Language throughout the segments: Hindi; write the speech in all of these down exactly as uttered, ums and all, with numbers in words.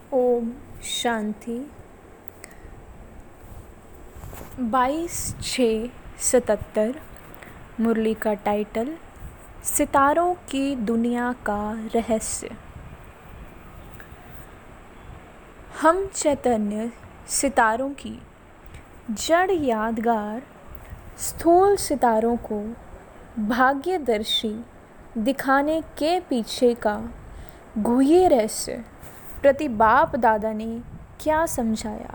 ओम शांति। बाईस छः सतहत्तर। मुरली का टाइटल सितारों की दुनिया का रहस्य। हम चैतन्य सितारों की जड़ यादगार स्थूल सितारों को भाग्यदर्शी दिखाने के पीछे का गुह्य रहस्य प्रति बाप दादा ने क्या समझाया।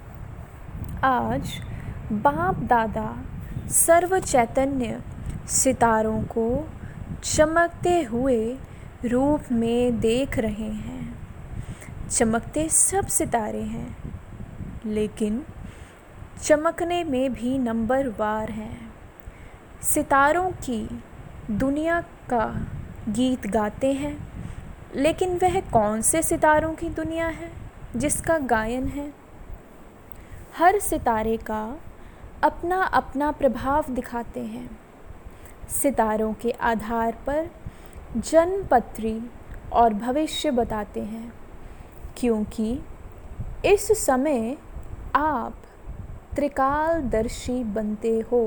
आज बाप दादा सर्व चैतन्य सितारों को चमकते हुए रूप में देख रहे हैं। चमकते सब सितारे हैं, लेकिन चमकने में भी नंबरवार हैं। सितारों की दुनिया का गीत गाते हैं, लेकिन वह कौन से सितारों की दुनिया है जिसका गायन है। हर सितारे का अपना अपना प्रभाव दिखाते हैं। सितारों के आधार पर जन्मपत्री और भविष्य बताते हैं, क्योंकि इस समय आप त्रिकालदर्शी बनते हो।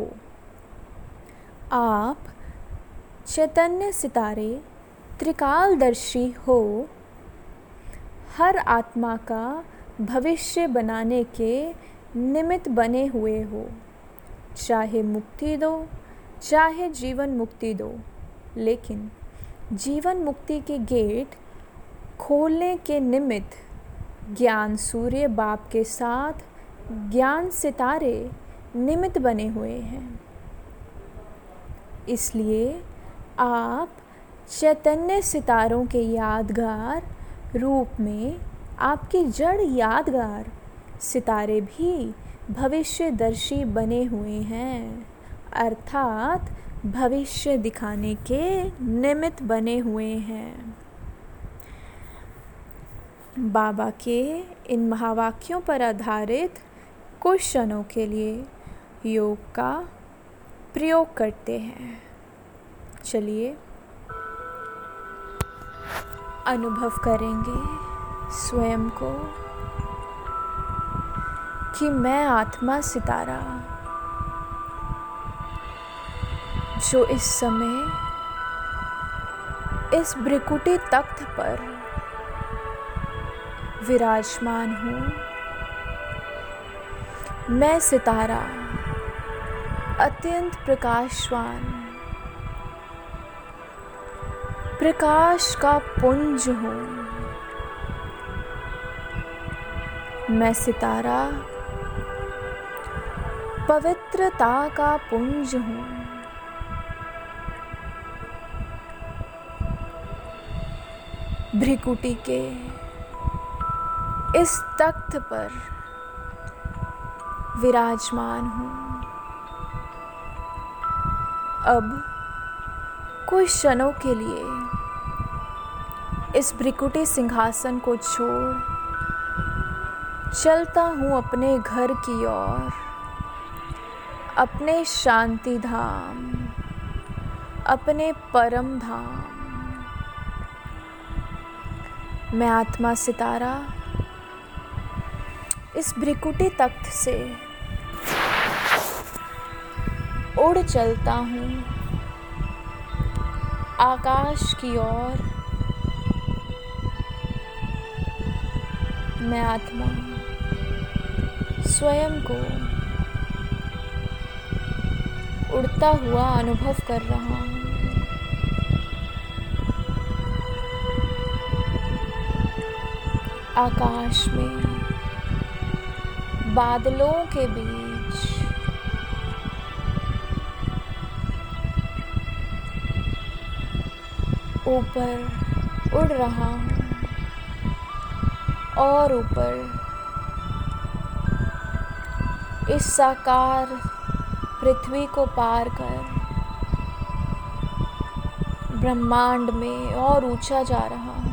आप चैतन्य सितारे त्रिकालदर्शी हो। हर आत्मा का भविष्य बनाने के निमित्त बने हुए हो। चाहे मुक्ति दो, चाहे जीवन मुक्ति दो, लेकिन जीवन मुक्ति के गेट खोलने के निमित्त ज्ञान सूर्य बाप के साथ ज्ञान सितारे निमित्त बने हुए हैं। इसलिए आप चैतन्य सितारों के यादगार रूप में आपके जड़ यादगार सितारे भी भविष्यदर्शी बने हुए हैं, अर्थात भविष्य दिखाने के निमित्त बने हुए हैं। बाबा के इन महावाक्यों पर आधारित कुछ क्षणों के लिए योग का प्रयोग करते हैं। चलिए अनुभव करेंगे स्वयं को कि मैं आत्मा सितारा जो इस समय इस भ्रिकुटी तख्त पर विराजमान हूँ। मैं सितारा अत्यंत प्रकाशवान प्रकाश का पुंज हूँ। मैं सितारा पवित्रता का पुंज हूँ। भ्रिकुटी के इस तख्त पर विराजमान हूँ। अब कुछ क्षणों के लिए इस भ्रिकुटी सिंहासन को छोड़ चलता हूँ अपने घर की ओर, अपने शांति धाम, अपने परम धाम। मैं आत्मा सितारा इस भ्रिकुटी तख्त से उड़ चलता हूँ आकाश की ओर। मैं आत्मा स्वयं को उड़ता हुआ अनुभव कर रहा हूँ। आकाश में बादलों के बीच ऊपर उड़ रहा हूँ और ऊपर इस साकार पृथ्वी को पार कर ब्रह्मांड में और ऊंचा जा रहा हूँ।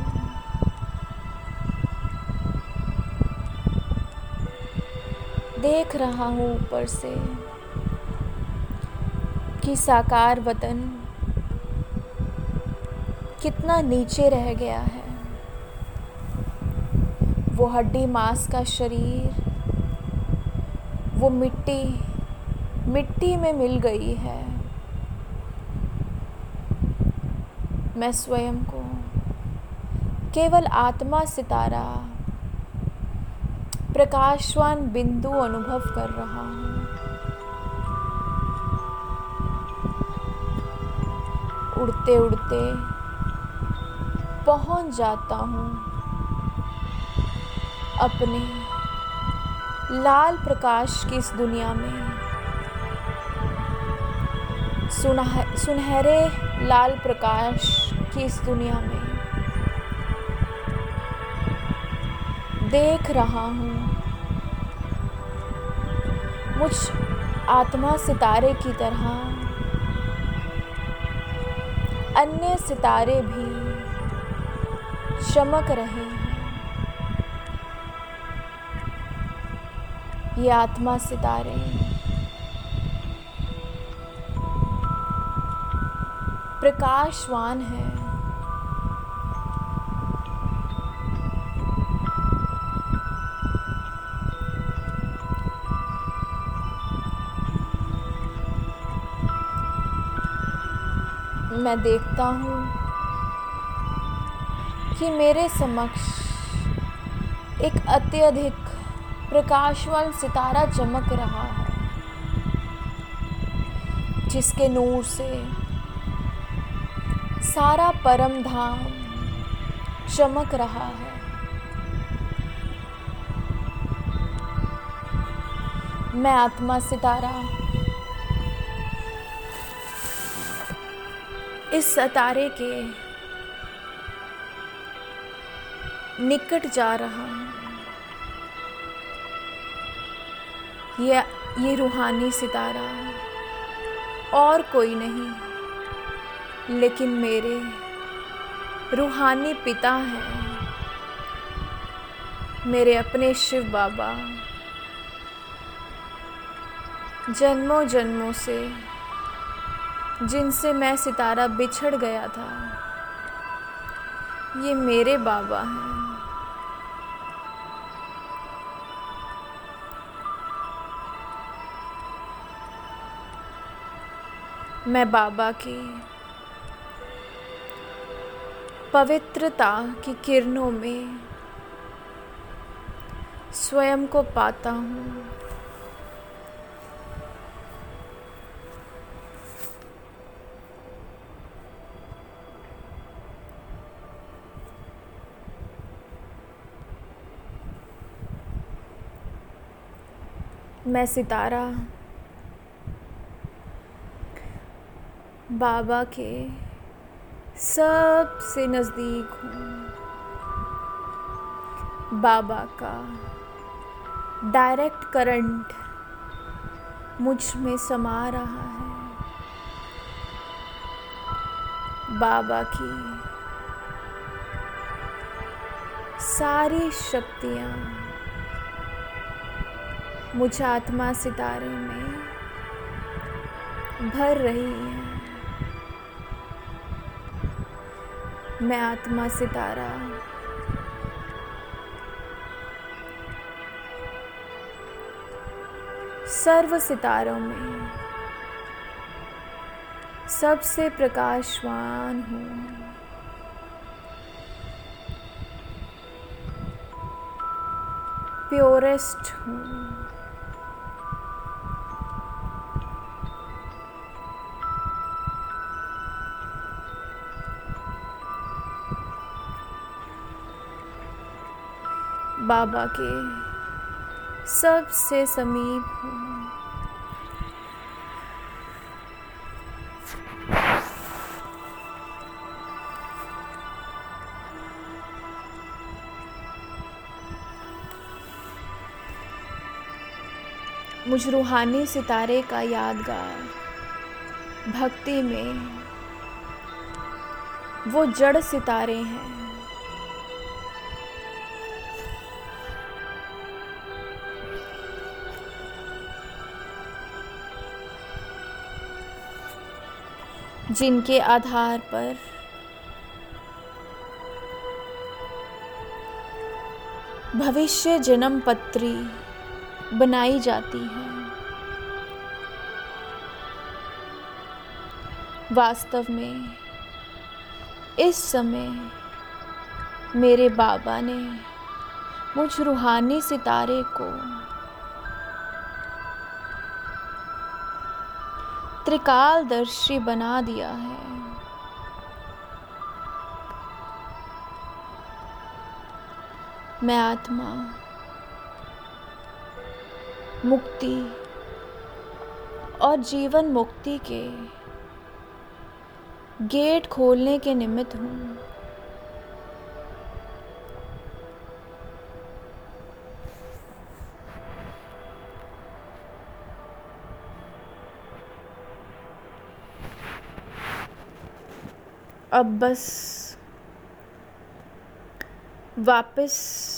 देख रहा हूँ ऊपर से कि साकार वतन कितना नीचे रह गया है। वो हड्डी मांस का शरीर, वो मिट्टी मिट्टी में मिल गई है। मैं स्वयं को केवल आत्मा सितारा, प्रकाशवान बिंदु अनुभव कर रहा हूँ। उड़ते उड़ते पहुँच जाता हूँ अपने लाल प्रकाश की इस दुनिया में। सुनह सुनहरे लाल प्रकाश की इस दुनिया में देख रहा हूँ मुझ आत्मा सितारे की तरह अन्य सितारे भी चमक रहे हैं। ये आत्मा सितारे प्रकाशवान है। मैं देखता हूँ कि मेरे समक्ष एक अत्यधिक प्रकाशवान सितारा चमक रहा है, जिसके नूर से सारा परम धाम चमक रहा है। मैं आत्मा सितारा इस सितारे के निकट जा रहा हूँ। ये ये रूहानी सितारा और कोई नहीं लेकिन मेरे रूहानी पिता हैं, मेरे अपने शिव बाबा। जन्मों जन्मों से जिनसे मैं सितारा बिछड़ गया था, ये मेरे बाबा हैं। मैं बाबा की पवित्रता की किरणों में स्वयं को पाता हूँ। मैं सितारा बाबा के सबसे नज़दीक हूँ। बाबा का डायरेक्ट करंट मुझ में समा रहा है। बाबा की सारी शक्तियाँ मुझ आत्मा सितारे में भर रही हैं। मैं आत्मा सितारा सर्व सितारों में सबसे प्रकाशवान हूँ। प्योरेस्ट हूँ। बाबा के सबसे समीप हूँ। मुझ रूहानी सितारे का यादगार भक्ति में वो जड़ सितारे हैं। जिनके आधार पर भविष्य जन्म पत्री बनाई जाती है। वास्तव में इस समय मेरे बाबा ने मुझ रूहानी सितारे को त्रिकालदर्शी बना दिया है। मैं आत्मा मुक्ति और जीवन मुक्ति के गेट खोलने के निमित्त हूँ। अब बस वापस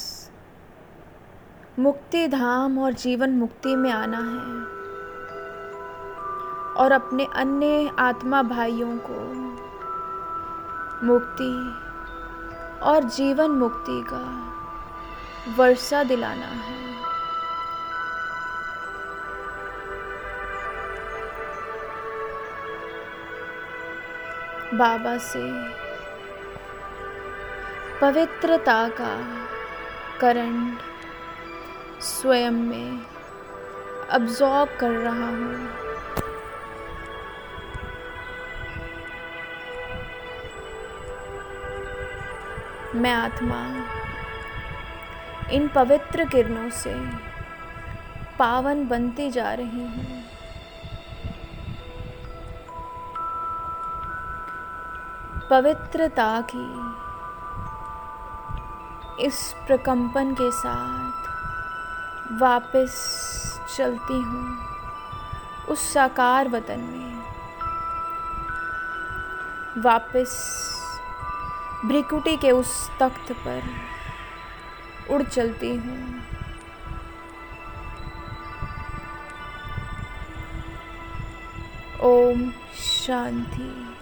मुक्ति धाम और जीवन मुक्ति में आना है और अपने अन्य आत्मा भाइयों को मुक्ति और जीवन मुक्ति का वर्षा दिलाना है। बाबा से पवित्रता का करंट स्वयं में अब्सॉर्ब कर रहा हूँ। मैं आत्मा इन पवित्र किरणों से पावन बनती जा रही हूँ। पवित्रता की इस प्रकंपन के साथ वापस चलती हूँ उस साकार वतन में, वापस भ्रिकुटी के उस तख्त पर उड़ चलती हूँ। ओम शांति।